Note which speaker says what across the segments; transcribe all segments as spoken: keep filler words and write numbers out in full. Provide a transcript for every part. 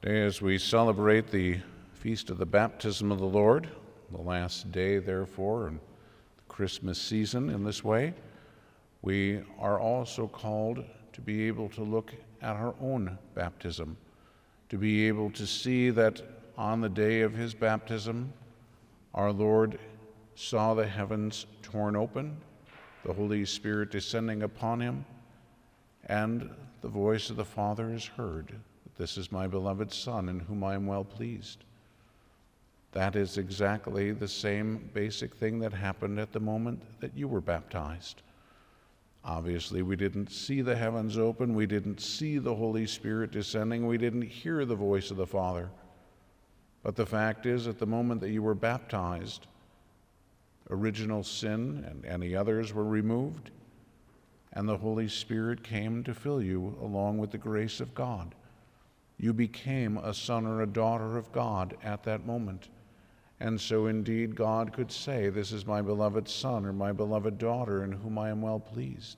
Speaker 1: Today, as we celebrate the feast of the baptism of the Lord, the last day, therefore, in the Christmas season in this way, we are also called to be able to look at our own baptism, to be able to see that on the day of his baptism, our Lord saw the heavens torn open, the Holy Spirit descending upon him, and the voice of the Father is heard. This is my beloved Son, in whom I am well pleased. That is exactly the same basic thing that happened at the moment that you were baptized. Obviously, we didn't see the heavens open, we didn't see the Holy Spirit descending, we didn't hear the voice of the Father. But the fact is, at the moment that you were baptized, original sin and any others were removed, and the Holy Spirit came to fill you along with the grace of God. You became a son or a daughter of God at that moment. And so indeed God could say, this is my beloved son or my beloved daughter in whom I am well pleased.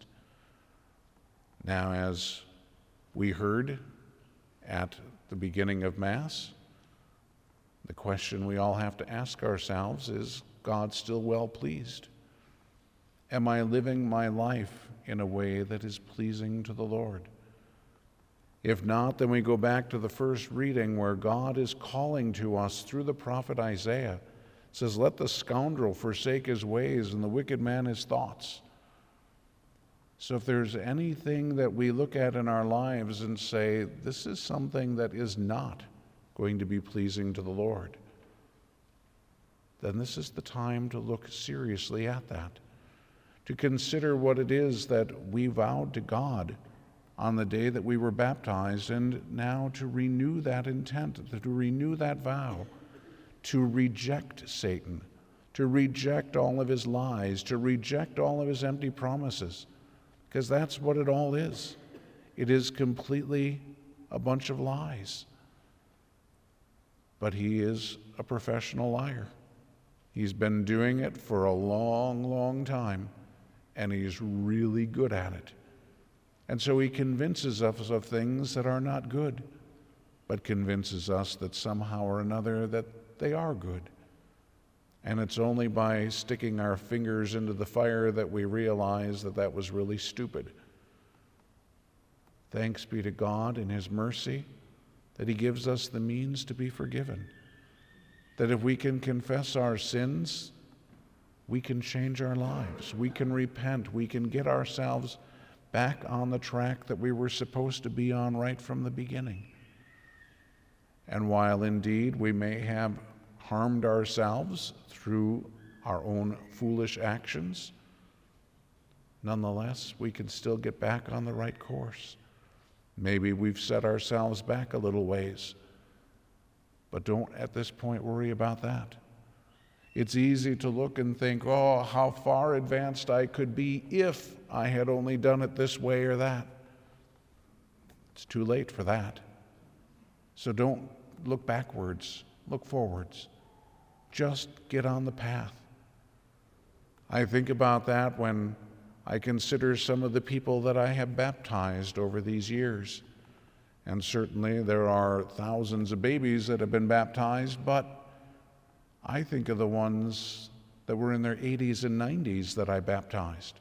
Speaker 1: Now, as we heard at the beginning of Mass, the question we all have to ask ourselves is, God still well pleased? Am I living my life in a way that is pleasing to the Lord? If not, then we go back to the first reading where God is calling to us through the prophet Isaiah. It says, let the scoundrel forsake his ways and the wicked man his thoughts. So if there's anything that we look at in our lives and say, this is something that is not going to be pleasing to the Lord, then this is the time to look seriously at that, to consider what it is that we vowed to God on the day that we were baptized, and now to renew that intent, to renew that vow, to reject Satan, to reject all of his lies, to reject all of his empty promises, because that's what it all is. It is completely a bunch of lies. But he is a professional liar. He's been doing it for a long, long time, and he's really good at it. And so he convinces us of things that are not good, but convinces us that somehow or another that they are good. And it's only by sticking our fingers into the fire that we realize that that was really stupid. Thanks be to God in his mercy that he gives us the means to be forgiven. That if we can confess our sins, we can change our lives. We can repent. We can get ourselves back on the track that we were supposed to be on right from the beginning. And while indeed we may have harmed ourselves through our own foolish actions, nonetheless, we can still get back on the right course. Maybe we've set ourselves back a little ways, but don't at this point worry about that. It's easy to look and think, oh, how far advanced I could be if I had only done it this way or that. It's too late for that. So don't look backwards, look forwards. Just get on the path. I think about that when I consider some of the people that I have baptized over these years. And certainly there are thousands of babies that have been baptized, but I think of the ones that were in their eighties and nineties that I baptized.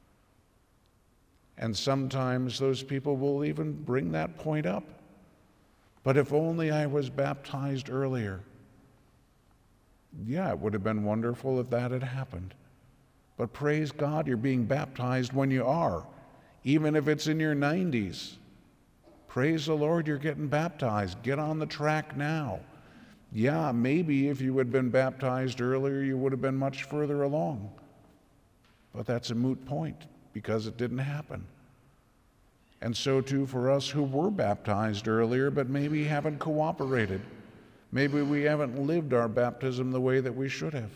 Speaker 1: And sometimes those people will even bring that point up. But if only I was baptized earlier. Yeah, it would have been wonderful if that had happened. But praise God, you're being baptized when you are, even if it's in your nineties. Praise the Lord, you're getting baptized. Get on the track now. Yeah, maybe if you had been baptized earlier, you would have been much further along. But that's a moot point because it didn't happen. And so too for us who were baptized earlier, but maybe haven't cooperated. Maybe we haven't lived our baptism the way that we should have.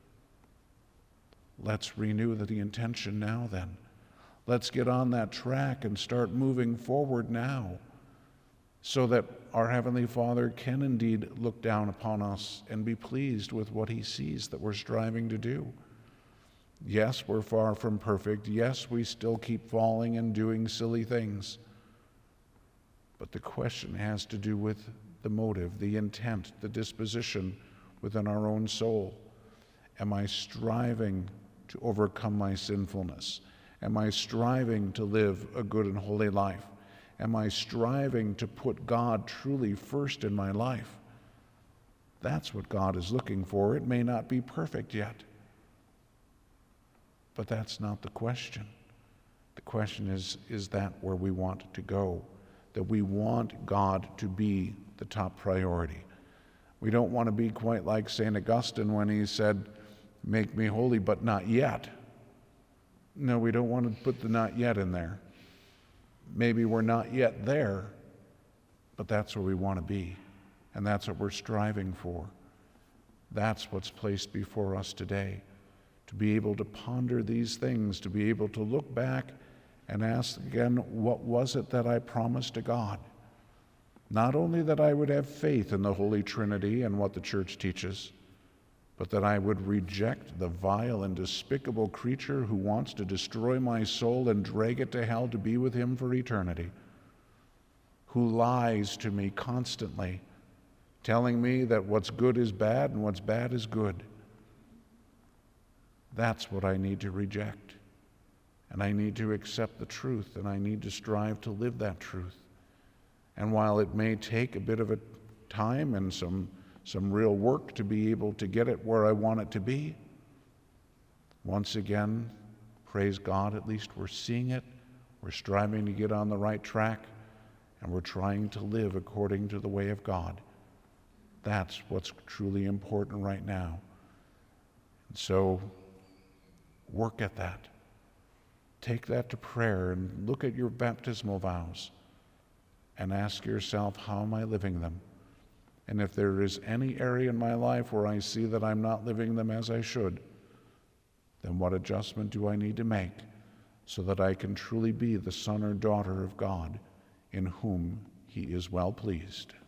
Speaker 1: Let's renew the intention now then. Let's get on that track and start moving forward now, so that our Heavenly Father can indeed look down upon us and be pleased with what he sees that we're striving to do. Yes, we're far from perfect. Yes, we still keep falling and doing silly things. But the question has to do with the motive, the intent, the disposition within our own soul? Am I striving to overcome my sinfulness? Am I striving to live a good and holy life? Am I striving to put God truly first in my life? That's what God is looking for. It may not be perfect yet, but that's not the question. The question is, is that where we want to go? That we want God to be the top priority. We don't want to be quite like Saint Augustine when he said, "Make me holy, but not yet." No, we don't want to put the "not yet" in there. Maybe we're not yet there, but that's where we want to be, and that's what we're striving for. That's what's placed before us today, to be able to ponder these things, to be able to look back and ask again, what was it that I promised to God? Not only that I would have faith in the Holy Trinity and what the Church teaches, but that I would reject the vile and despicable creature who wants to destroy my soul and drag it to hell to be with him for eternity, who lies to me constantly, telling me that what's good is bad and what's bad is good. That's what I need to reject. And I need to accept the truth, and I need to strive to live that truth. And while it may take a bit of a time and some, some real work to be able to get it where I want it to be, once again, praise God, at least we're seeing it, we're striving to get on the right track, and we're trying to live according to the way of God. That's what's truly important right now. And so, work at that. Take that to prayer and look at your baptismal vows and ask yourself, how am I living them? And if there is any area in my life where I see that I'm not living them as I should, then what adjustment do I need to make so that I can truly be the son or daughter of God in whom he is well pleased?